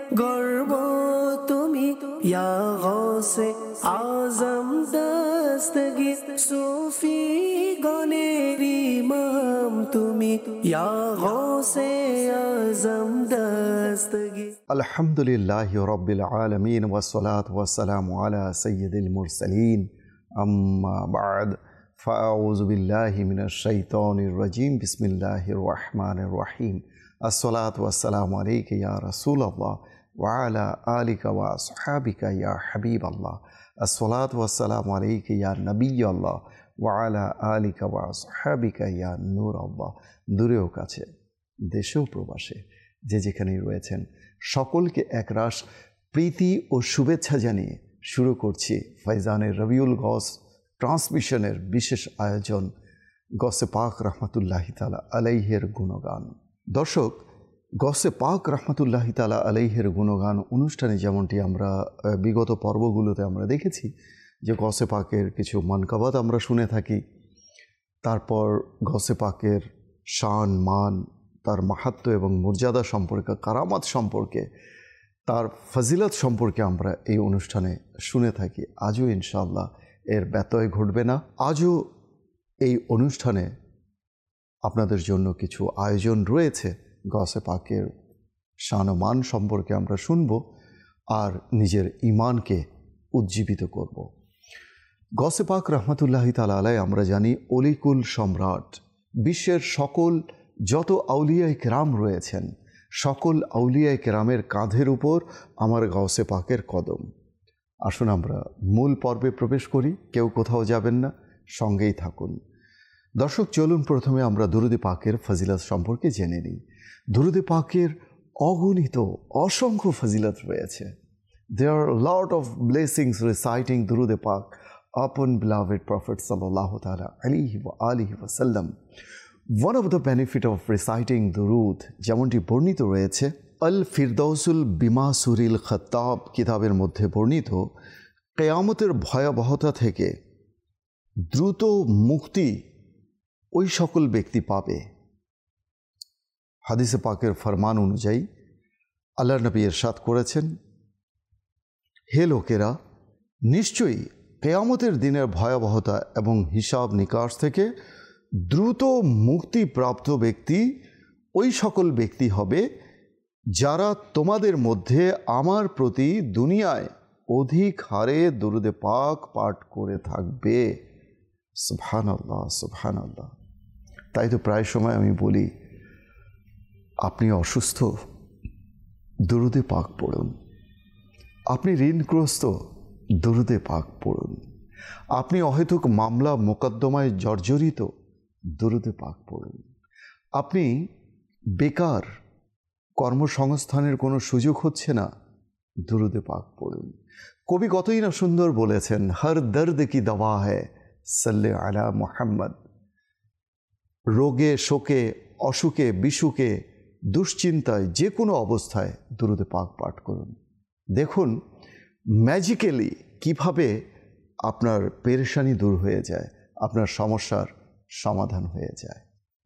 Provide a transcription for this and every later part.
গর্ব তুমি ইয়া গৌসে আজম দস্তগীর সুফি গণের ইমাম তুমি ইয়া গৌসে আজম দস্তগীর। আলহামদুলিল্লাহি রাব্বিল আলামিন ওয়াসসালাতু ওয়াসসালামু আলা সাইয়্যিদিল মুরসালিন আম্মা বা'দ ফাআউযু বিল্লাহি মিনাশ শাইতানির রাজিম বিসমিল্লাহির রহমানির রহিম। আসসালাতু ওয়াসসালামু আলাইকা ইয়া রাসূলাল্লাহ ওয়া আলা আলিকা ওয়া আসহাবিকা ইয়া হাবিবাল্লাহ। আসসালাতু ওয়াসসালামু আলাইকা ইয়া নবিয়াল্লাহ ওয়া আলা আলিকা ওয়া আসহাবিকা ইয়া নূরাল্লাহ। দূরেও কাছে, দেশেও প্রবাসে, যে যেখানেই রয়েছেন সকলকে একরাশ প্রীতি ও শুভেচ্ছা জানিয়ে শুরু করছি ফয়জানের রবিউল গস ট্রান্সমিশনের বিশেষ আয়োজন গসে পাক রহমতুল্লাহি তাআলা আলাইহির গুণগান। দর্শক, গসে পাক রহমতুল্লাহি তাআলা আলাইহির গুণগান অনুষ্ঠানে যেমনটি আমরা বিগত পর্বগুলোতে আমরা দেখেছি যে গসে পাকের কিছু মানকাবাত আমরা শুনে থাকি, তারপর গসে পাকের শান মান, তার মাহাত্ম্য এবং মর্যাদা সম্পর্কে, কারামাত সম্পর্কে, তার ফজিলত সম্পর্কে আমরা এই অনুষ্ঠানে শুনে থাকি। আজও ইনশাআল্লাহ এর ব্যত্যয় ঘটবে না। আজও এই অনুষ্ঠানে আপনাদের জন্য কিছু আয়োজন রয়েছে। গসে পাকের শান ও মান সম্পর্কে আমরা শুনব আর নিজের ঈমানকে উজ্জীবিত করব। গসে পাক রহমতুল্লাহি তাআলা আলাইহি আমরা জানি অলিকুল সম্রাট, বিশ্বের সকল যত আউলিয়ায়ে কেরাম রয়েছেন সকল আউলিয়ায়ে কেরামের কাঁধের উপর আমার গসে পাকের কদম। আসুন আমরা মূল পর্বে প্রবেশ করি, কেউ কোথাও যাবেন না, সঙ্গেই থাকুন। দর্শক, চলুন প্রথমে আমরা দুরুদে পাকের ফজিলত সম্পর্কে জেনে নিই। দুরুদে পাকের অগণিত অসংখ্য ফজিলত রয়েছে। There are a lot of blessings reciting দুরুদে পাক upon beloved Prophet sallallahu ta'ala alayhi wa alihi wa sallam. One of the benefit of reciting দুরুদ যেমনটি বর্ণিত রয়েছে আল ফিরদাউসুল বিমাসুরিল খত্তাব কিতাবের মধ্যে বর্ণিত, কিয়ামতের ভয়াবহতা থেকে দ্রুত মুক্তি ওই সকল ব্যক্তি পাবে। হাদিসে পাকের ফরমান অনুযায়ী আল্লাহ নবী ইরশাদ করেছেন, হে লোকেরা, নিশ্চয়ই কিয়ামতের দিনের ভয়াবহতা এবং হিসাব নিকাশ থেকে দ্রুত মুক্তিপ্রাপ্ত ব্যক্তি ওই সকল ব্যক্তি হবে যারা তোমাদের মধ্যে আমার প্রতি দুনিয়ায় অধিক হারে দুরুদে পাক পাঠ করে থাকবে। সুবহানাল্লাহ, সুবহানাল্লাহ। তাই তো প্রায় সময় আমি বলি, আপনি অসুস্থ, দুরুদে পাক পড়ুন। আপনি ঋণগ্রস্ত, দুরুদে পাক পড়ুন। আপনি অহেতুক মামলা মোকদ্দমায় জর্জরিত, দুরুদে পাক পড়ুন। আপনি বেকার, কর্মসংস্থানের কোনো সুযোগ হচ্ছে না, দুরুদে পাক পড়ুন। কবি কতই না সুন্দর বলেছেন, হর দর্দ কি দওয়া হ্যায় সাল্লে আলা মুহাম্মদ। রোগে, শোকে, অসুখে, বিসুখে, দুশ্চিন্তায়, যে কোনো অবস্থায় দুরুদে পাক পাঠ করুন। দেখুন ম্যাজিক্যালি কিভাবে আপনার পেরেশানি দূর হয়ে যায়, আপনার সমস্যার সমাধান হয়ে যায়।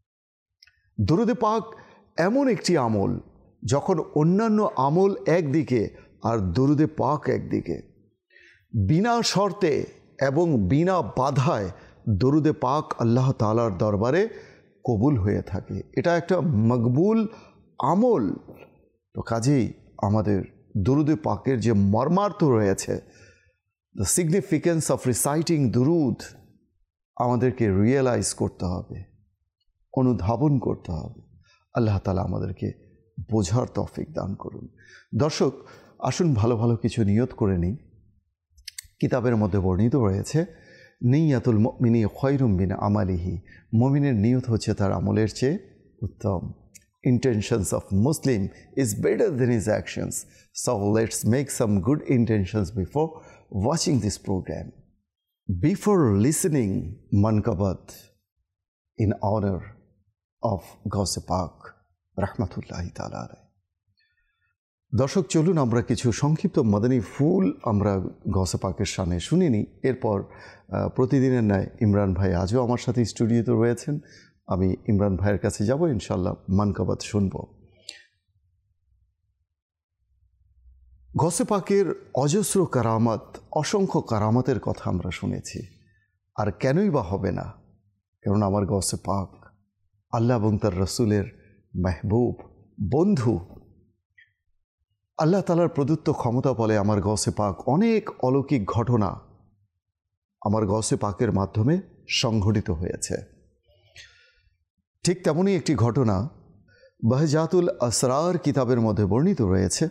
দুরুদে পাক এমন একটি আমল, যখন অন্যান্য আমল একদিকে আর দুরুদে পাক একদিকে, বিনা শর্তে এবং বিনা বাধায় দুরুদে পাক আল্লাহ তাআলার দরবারে কবুল হয়ে থাকে। এটা একটা মকবুল আমল। তো কাজেই আমাদের দুরুদে পাকের যে মর্মার্থ রয়েছে, দ্য সিগনিফিকেন্স অফ রিসাইটিং দুরুদ, আমাদেরকে রিয়েলাইজ করতে হবে, অনুধাবন করতে হবে। আল্লাহ তাআলা আমাদেরকে বোঝার তৌফিক দান করুন। দর্শক, আসুন ভালো ভালো কিছু নিয়ত করে নিই। কিতাবের মধ্যে বর্ণিত রয়েছে, নিয়াতুল মুমিনি খায়রুম মিন আমালিহি, মুমিনের নিয়ত হচ্ছে তার আমলের চেয়ে উত্তম। Intentions of Muslim is better than his actions. So let's make some good intentions before watching this program. Before listening mankabat in honor of Gause Pak rahmatullahi ta'ala alayhi. দর্শক, চলুন আমরা কিছু সংক্ষিপ্ত মাদানী ফুল আমরা গসে পাকের শানে শুনে নিই। এরপর প্রতিদিনের ন্যায় ইমরান ভাই আজও আমার সাথে স্টুডিওতে রয়েছেন। আমি ইমরান ভাইয়ের কাছে যাব, ইনশাল্লাহ মানকাবাত শুনব। গসে পাকের অজস্র কারামত, অসংখ্য কারামতের কথা আমরা শুনেছি। আর কেনই বা হবে না, কেননা আমার গসে পাক আল্লাহ এবং তার রসুলের মেহবুব, বন্ধু। আল্লাহ তাআলার প্রদত্ত ক্ষমতা বলে আমার গসে পাক অনেক অলৌকিক ঘটনা আমার গসে পাকের মাধ্যমে সংঘটিত হয়েছে। ঠিক তেমনই একটি ঘটনা বাহজাতুল আসরার কিতাবের মধ্যে বর্ণিত রয়েছে।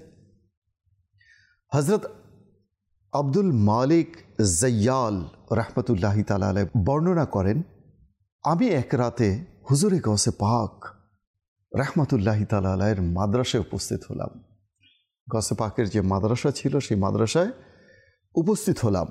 হযরত আব্দুল মালিক জাইয়াল রহমতুল্লাহি তাআলা আলাইহি বর্ণনা করেন, আমি এক রাতে হুজুরে গসে পাক রহমতুল্লাহি তাআলা আলাইহির মাদ্রাসায় উপস্থিত হলাম। গসে পাকের যে মাদ্রাসা ছিল সেই মাদ্রাসায় উপস্থিত হলাম।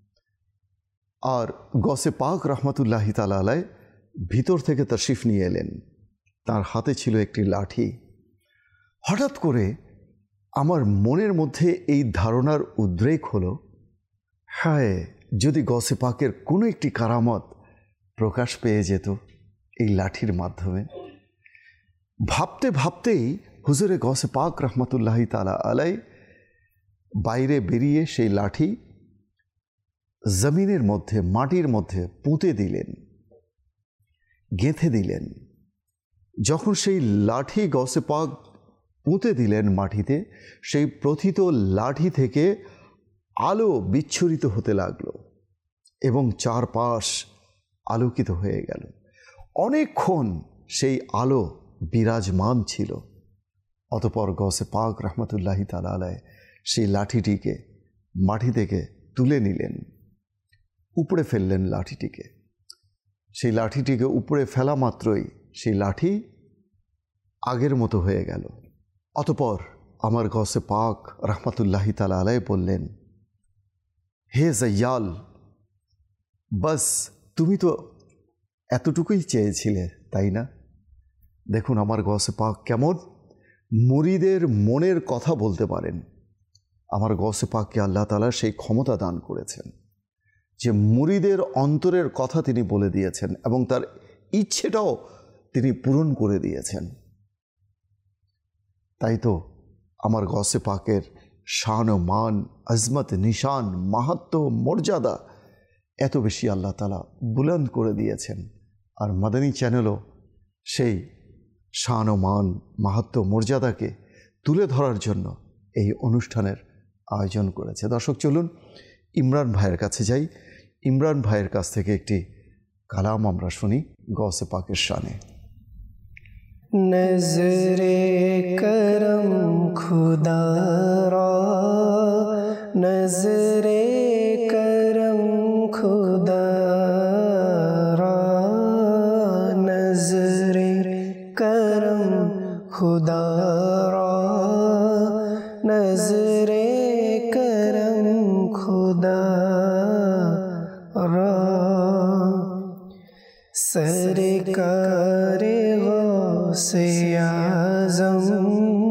আর গসে পাক রহমতুল্লাহি তাআলা আলাইহি ভিতর থেকে তাশরিফ নিয়ে এলেন। তার হাতে ছিল একটি লাঠি। হঠাৎ করে আমার মনের মধ্যে এই ধারণার উদ্রেক হলো, হায় যদি গসে পাকের কোনো একটি কারামত প্রকাশ পেয়ে যেত এই লাঠির মাধ্যমে। ভাবতে ভাবতেই হুজুরে গসে পাক রহমতুল্লাহি তাআলা আলাইহি বাইরে বেরিয়ে সেই লাঠি জমিনের মধ্যে, মাটির মধ্যে পুঁতে দিলেন, গেঁথে দিলেন। যখন সেই লাঠি গসে পাক পুঁতে দিলেন মাটিতে, সেই প্রথিত লাঠি থেকে আলো বিচ্ছুরিত হতে লাগলো এবং চারপাশ আলোকিত হয়ে গেল। অনেকক্ষণ সেই আলো বিরাজমান ছিল। অতঃপর গসে পাক রহমতুল্লাহি তাআলা আলাইহি সেই লাঠিটিকে মাটি থেকে তুলে নিলেন, উপড়ে ফেললেন লাঠিটিকে। সেই লাঠিটিকে উপড়ে ফেলা মাত্রই সেই লাঠি আগের মতো হয়ে গেল। অতঃপর আমার গসে পাক রহমতুল্লাহি তাআলা আলাইহি বললেন, হে জাইয়াল, বাস তুমি তো এতটুকুই চেয়েছিলে, তাই না? দেখুন আমার গসে পাক কেমন মুরিদের মনের কথা বলতে পারেন। আমার গসে পাককে আল্লাহ তাআলা সেই ক্ষমতা দান করেছেন যে মুরিদের অন্তরের কথা তিনি বলে দিয়েছেন এবং তার ইচ্ছেটাও তিনি পূরণ করে দিয়েছেন। তাই তো আমার গসে পাকের শান ও মান, আজমত, নিশান, মাহাত্ম্য, মর্যাদা এত বেশি আল্লাহ তাআলা বুলন্দ করে দিয়েছেন। আর মাদানী চ্যানেলও সেই শান ও মান, মাহাত্ম্য, মর্যাদাকে তুলে ধরার জন্য এই অনুষ্ঠানের আয়োজন করেছে। দর্শক চলুন ইমরান ভাইয়ের কাছে যাই। ইমরান ভাইয়ের কাছ থেকে একটি কালাম আমরা শুনি গসে পাকের শানে। नज़रे करम खुदा रा, नज़रे करम खुदा रा, नज़रे करम खुदा रा, नज़रे करम खुदा रा, सरकारे से आज़म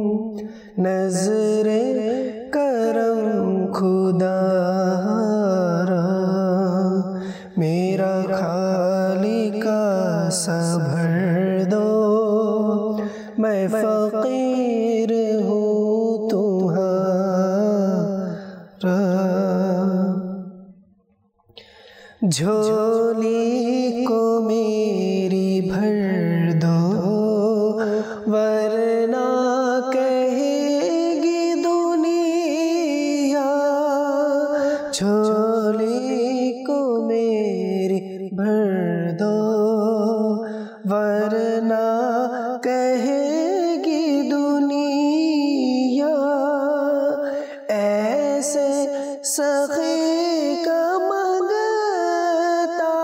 नज़रे करम खुदा रा, मेरा खालिका सा भर दो, मैं फ़कीर हूँ तुम्हारा, झोली को मेरी भर दो, वरना कहेगी दुनिया, झोली को मेरी भर दो, वरना कहेगी दुनिया, ऐसे सखी का मंगता,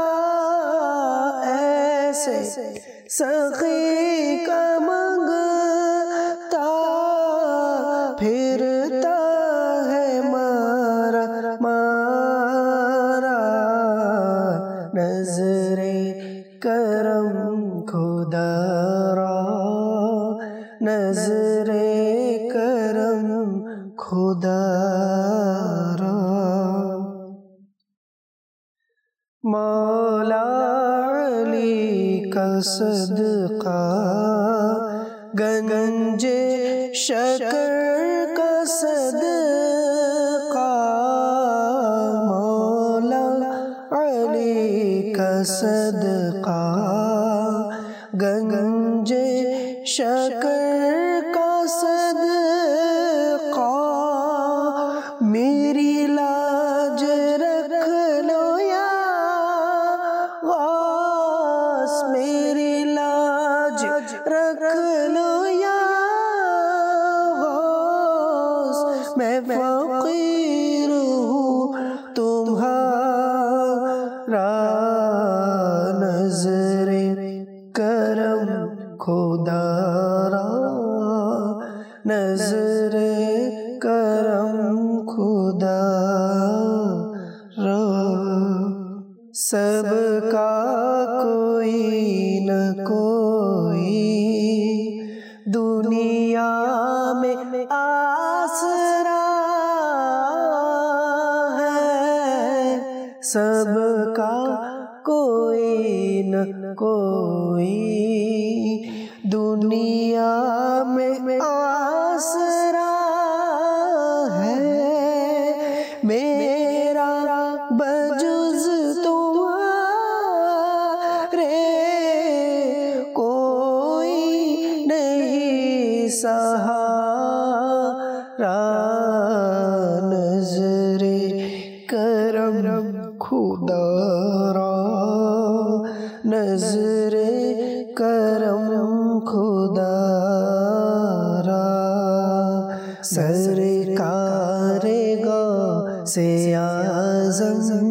ऐसे सखी का मंगता, फिरता है मारा मारा, नज़रे करम खुदा रा, नज़रे करम खुदा रा, मौला अली का सदका, गंजे शकर का सदका, सदका, गंजे शकर का सदका, मेरी लाज रख लो या गास, मेरी लाज रख लो या गास, मैं फकीर हूँ तुम्हारा, नज़रे करम खुदारा, नज़रे करम खुदारा। सबका कोई न कोई दुनिया में आसरा है, सबका कोई न कोई दुनिया में आसरा है, मेरा बजुज़ तुम्हारे कोई नहीं सहारा, नज़रे करम खुदारा, नज़रे करम खुदारा। सरकारे गौसे आज़म,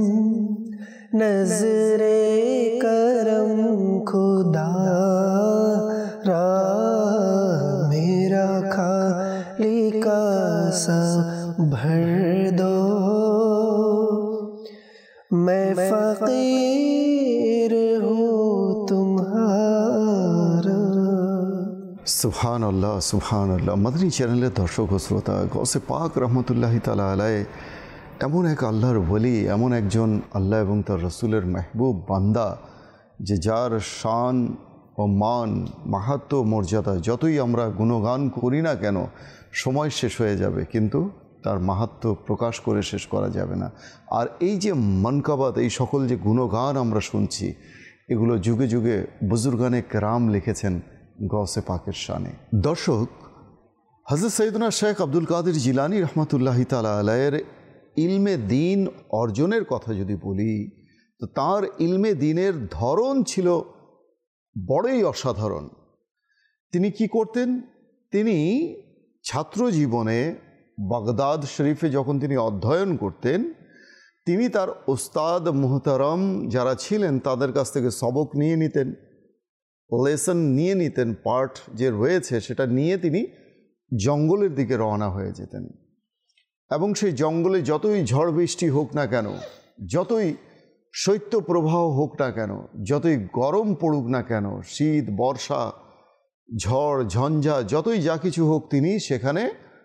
नज़रे करम खुदारा, मेरा खाली कासा भर दो, मैं फ़कीर हूँ तुम्हारा। সুবহান আল্লাহ, সুবহান আল্লাহ। মাদানী চ্যানেলের দর্শক ও শ্রোতা, গৌসে পাক রহমতুল্লাহি তাআলা আলাইহি এমন এক আল্লাহর ওলি, এমন একজন আল্লাহ এবং তার রসুলের মেহবুব বান্দা, যে যার শান ও মান, মাহাত্ম্য, মর্যাদা যতই আমরা গুণগান করি না কেন সময় শেষ হয়ে যাবে, কিন্তু তার মাহাত্ম্য প্রকাশ করে শেষ করা যাবে না। আর এই যে মানকাবাত, এই সকল যে গুণগান আমরা শুনছি, এগুলো যুগে যুগে বুজুর্গানে কেরাম লিখেছেন গৌসে পাকের শানে। দর্শক, হযরত সৈয়দনা শেখ আব্দুল কাদের জিলানী রহমতুল্লাহি তাআলা আলাইহির ইলমে দ্বীন অর্জনের কথা যদি বলি, তো তার ইলমে দ্বীনের ধরন ছিল বড়ই অসাধারণ। তিনি কি করতেন? তিনি ছাত্র জীবনে বাগদাদ শরীফে যখন তিনি অধ্যয়ন করতেন, তিনি তার ওস্তাদ মুহতারম যারা ছিলেন তাদের কাছ থেকে সবক নিয়ে নিতেন, লেসন নিয়ে নিতেন, পাঠ যে রয়েছে সেটা নিয়ে তিনি জঙ্গলের দিকে রওনা হয়ে যেতেন। এবং সেই জঙ্গলে যতই ঝড় বৃষ্টি হোক না কেন, যতই শৈত্যপ্রবাহ হোক না কেন, যতই গরম পড়ুক না কেন, শীত, বর্ষা, ঝড়, ঝঞ্ঝা, যতই যা কিছু হোক, তিনি সেখানে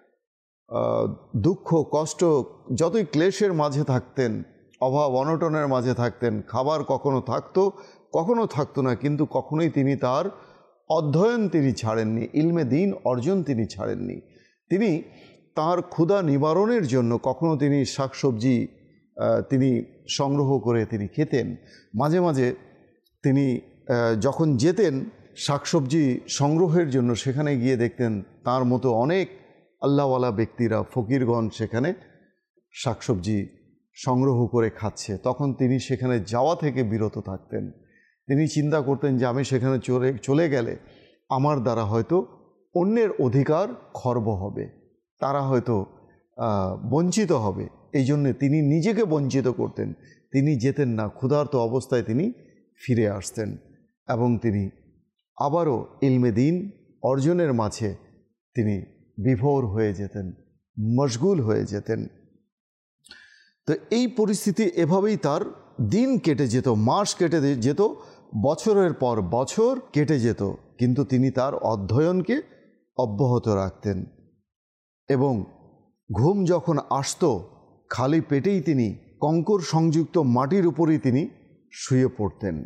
দুঃখ, কষ্ট, যতই ক্লেশের মাঝে থাকতেন, অভাব অনটনের মাঝে থাকতেন, খাবার কখনো থাকতো, কখনো থাকতো না, কিন্তু কখনোই তিনি তার অধ্যয়ন তিনি ছাড়েননি, ইলমে দ্বীন অর্জন তিনি ছাড়েননি। তিনি তার ক্ষুধা নিবারণের জন্য কখনো তিনি শাকসবজি তিনি সংগ্রহ করে তিনি খেতেন। মাঝে মাঝে তিনি যখন যেতেন শাকসবজি সংগ্রহের জন্য, সেখানে গিয়ে দেখতেন তার মতো অনেক আল্লাহওয়ালা ব্যক্তিরা, ফকিরগণ সেখানে শাকসবজি সংগ্রহ করে খাচ্ছে। তখন তিনি সেখানে যাওয়া থেকে বিরত থাকতেন। তিনি চিন্তা করতেন যে আমি সেখানে চলে গেলে আমার দ্বারা হয়তো অন্যের অধিকার খর্ব হবে, তারা হয়তো বঞ্চিত হবে। এই জন্যে তিনি নিজেকে বঞ্চিত করতেন, তিনি যেতেন না, ক্ষুধার্ত অবস্থায় তিনি ফিরে আসতেন এবং তিনি আবারও ইলমে দ্বীন অর্জনের মাঝে তিনি বিভোর হয়ে যেতেন, মশগুল হয়ে যেতেন। তো এই পরিস্থিতি এভাবেই তার দিন কেটে যেত, মাস কেটে যেত, বছরের পর বছর কেটে যেত, কিন্তু তিনি তার অধ্যয়নকে অব্যাহত রাখতেন। এবং ঘুম যখন আসতো, খালি পেটেই তিনি কঙ্কর সংযুক্ত মাটির উপরেই তিনি শুয়ে পড়তেন।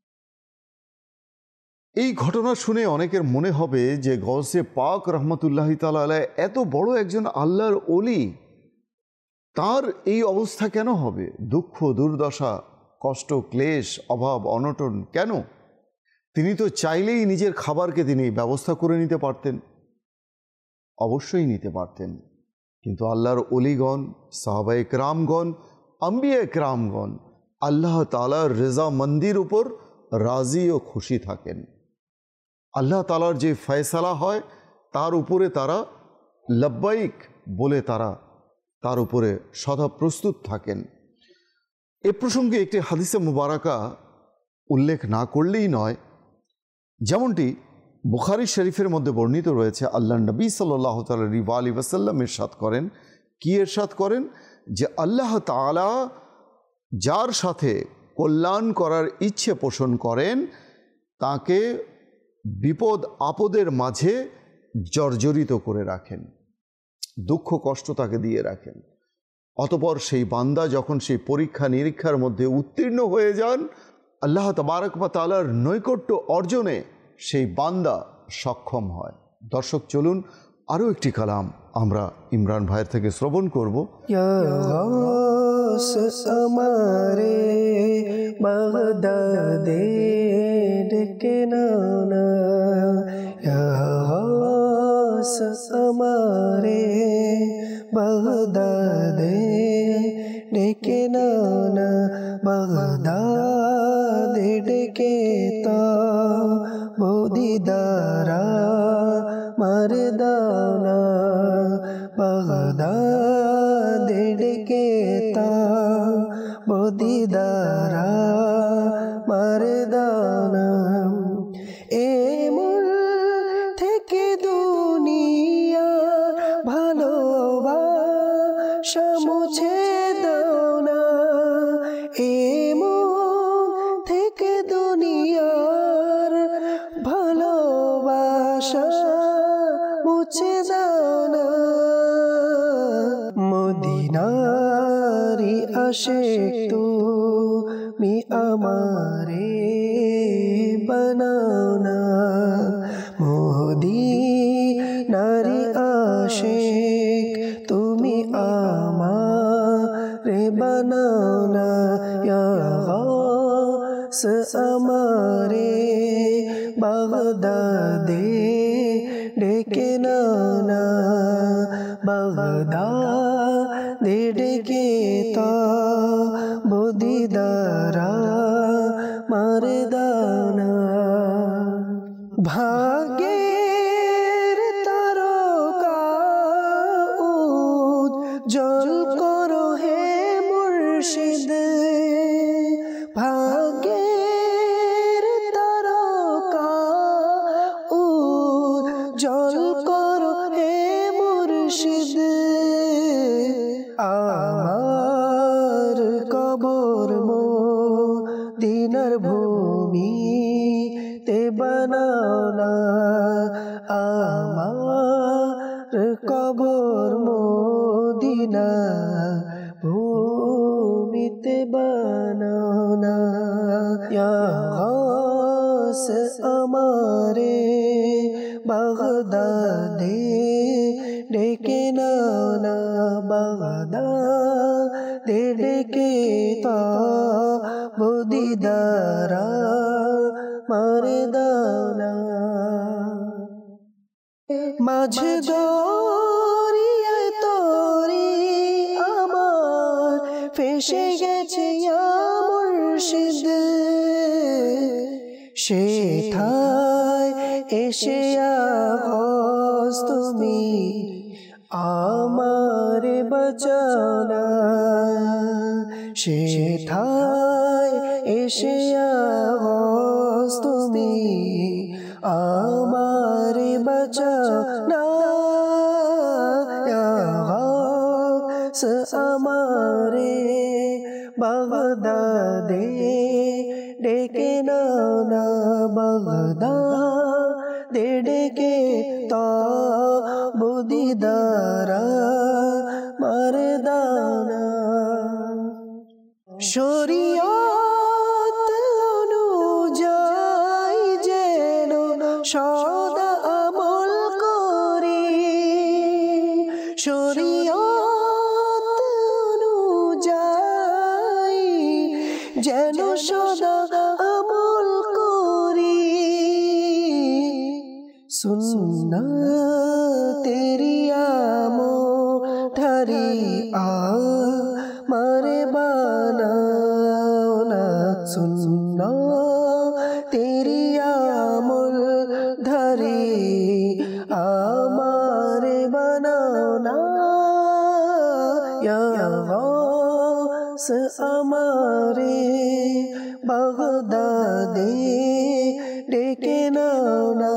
এই ঘটনা শুনে অনেকের মনে হবে যে গৌসে পাক রহমতুল্লাহি তাআলা আলাইহি এত বড় একজন আল্লাহর ওলি, তার এই অবস্থা কেন হবে? দুঃখ দুর্দশা কষ্ট, ক্লেশ, অভাব, অনটন কেন? তিনি তো চাইলেই নিজের খাবারকে তিনি ব্যবস্থা করে নিতে পারতেন, অবশ্যই নিতে পারতেন। কিন্তু আল্লাহর অলিগণ, সাহাবায়ে কেরামগণ, আম্বিয়া কেরামগণ আল্লাহ তাআলার রেজামন্দির উপর রাজি ও খুশি থাকেন। আল্লাহ তাআলার যে ফয়সালা হয় তার উপরে তারা লব্বাইক বলে তার উপরে সদা প্রস্তুত থাকেন। এ প্রসঙ্গে একটি হাদিসে মুবারাকা উল্লেখ না করলেই নয়। যেমনটি বুখারী শরীফের মধ্যে বর্ণিত রয়েছে, আল্লাহ নবী সাল্লাল্লাহু আলাইহি ওয়াসাল্লাম ইরশাদ করেন, কি ইরশাদ করেন? যে আল্লাহ তাআলা যার সাথে কল্যাণ করার ইচ্ছে পোষণ করেন তাকে বিপদ আপদের মাঝে জর্জরিত করে রাখেন, দুঃখ কষ্ট তাকে দিয়ে রাখেন। অতপর সেই বান্দা যখন সেই পরীক্ষা নিরীক্ষার মধ্যে উত্তীর্ণ হয়ে যান, আল্লাহ তাবারক ওয়া তাআলার নৈকট্য অর্জনে সেই বান্দা সক্ষম হয়। দর্শক, চলুন আরও একটি কালাম আমরা ইমরান ভাইয়ের থেকে শ্রবণ করব। আমারে বাগদাদে ডেকে নানা, আমারে বাগদাদে ডেকে নানা, বাগদাদে ডেকে তা বদিদারা মরদানা, বাগদাদে ডেকে তা বদিদারা মরদানা। এমন থেকে দুনিয়া ভালোবাসা মুছে দাও না, এমন থেকে দুনিয়ার ভালোবাসা মুছে দাও না। মদিনারি আশিক তুমি আমারে বানাও না, মদিনারি আশিক তুমি আমারে বানাও না। ইয়া গাউস আমারে বাগদাদে ডেকে নাও না, বাগদাদে ডেকে তা বদিদারা মরদানা। ভাগ্যের তারকা উজ্জ্বল করো হে মুর্শিদ, ভাগ্যের তারকা উজ্জ্বল করো হে মুর্শিদ। আমার কবর মদিনার ভূমি তে বানাও না, আমার কবর মদিনা ভূমিতে বানাও না। ইয়া গাউস আমারে বাগদাদে ডেকে নাও না, বাগদাদে ডেকে তা বদিদারা মরদানা। মাঝে দরিয়ায় তরি আমার ফেসে গেছে ইয়া মুর্শিদ, সেথায় এসে আস তুমি আমারে বাঁচাও না, সেথায় এসে আস তুমি আমারে বাঁচাও না। ইয়া গাউস আমারে বাগদাদে ডেকে নাও না, বাগদাদে ডেকে তা বদিদারা মরদানা। শরীয়ত অনুযায়ী যেন সদা আমল করি, শরীয়ত অনুযায়ী যেন আমারে বাগদাদে ডেকে নাও না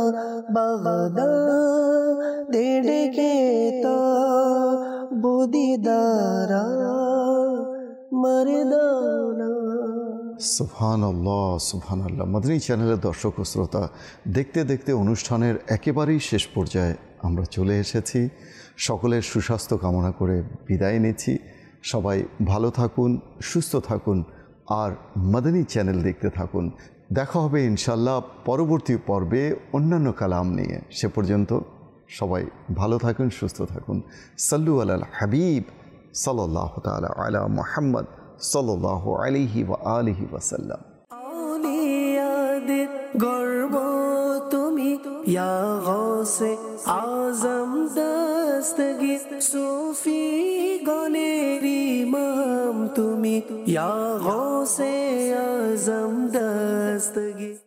বাগদাদে ডেকে তা বুদিদারা মরদানা। সুবহানাল্লাহ সুবহানাল্লাহ। মাদানী চ্যানেলের দর্শক ও শ্রোতা, দেখতে দেখতে অনুষ্ঠানের একেবারেই শেষ পর্যায়ে আমরা চলে এসেছি। সকলের সুস্বাস্থ্য কামনা করে বিদায় নিচ্ছি। সবাই ভালো থাকুন, সুস্থ থাকুন আর মাদানী চ্যানেল দেখতে থাকুন। দেখা হবে ইনশাল্লাহ পরবর্তী পর্বে অন্যান্য কালাম নিয়ে। সে পর্যন্ত সবাই ভালো থাকুন, সুস্থ থাকুন। সাল্লু আলাল হাবিব সাল্লাল্লাহু তাআলা আলা মুহাম্মদ সাল্লাল্লাহু আলাইহি ওয়া আলিহি ওয়াসাল্লাম। আউলিয়াদের গর্ব তুমি, ইয়া গৌসে আজম দস্তগীর, সুফি গণের ইমাম তুমি, ইয়া গৌসে আজম